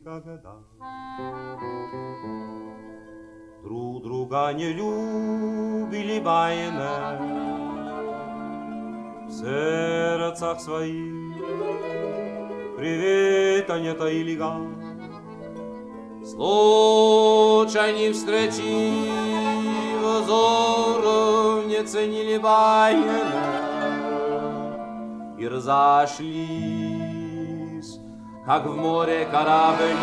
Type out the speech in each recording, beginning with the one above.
никогда. Друг друга не любили байно в сердцах своих, привета не таили га. Случайні встречи взоров не ценили байно и разошлись, как в море корабли.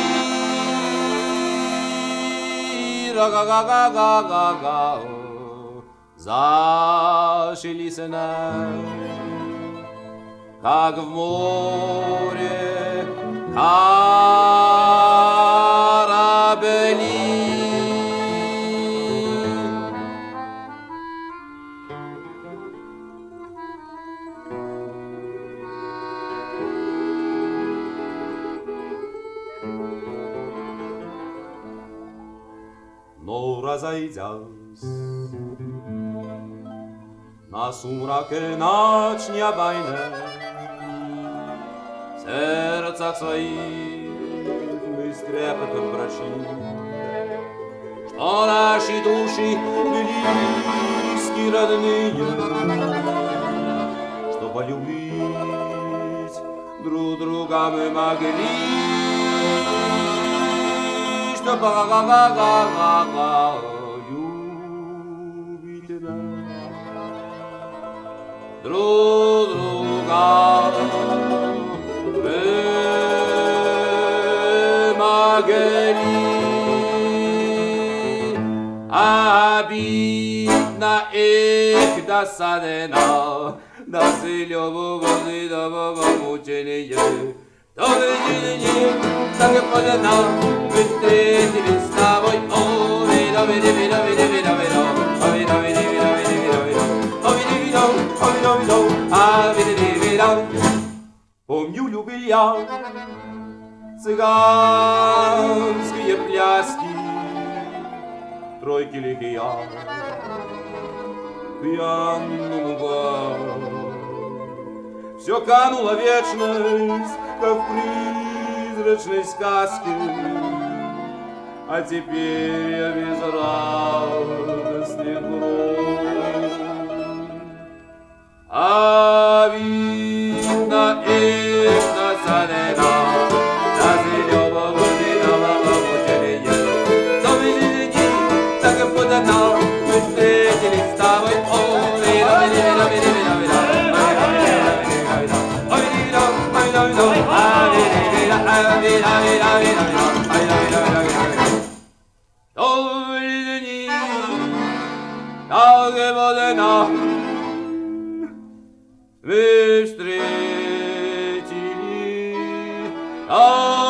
Га-га-га-га-га-га, зажились она, как в море корабли. Но разойдясь на сумраке ночь необойная, в сердцах своих мы с трепетом прочли, что наши души близки, родные, что полюбить друг друга мы могли. Любите нас друг друга мы могли. Обидно их досадно, да с любовью до мучения. Так и подано, мы встретились с тобой. О, видо, видо, видо, видо, видо, видо. О, видо, видо, видо, видо, видо, видо. О, видо, видо, о, видо, видо. А, видо, видо, видо. Помню, любил я цыганские пляски, тройки лихие, пьяному бару. Все канула вечность, как в призрачной сказке, а теперь я безрадостный груз. А видно их досадно, да с любовью до мучения. То видите, так и подано, мы встретились с тобой. О, видно, видно, видно, видно, видно. Мы встретили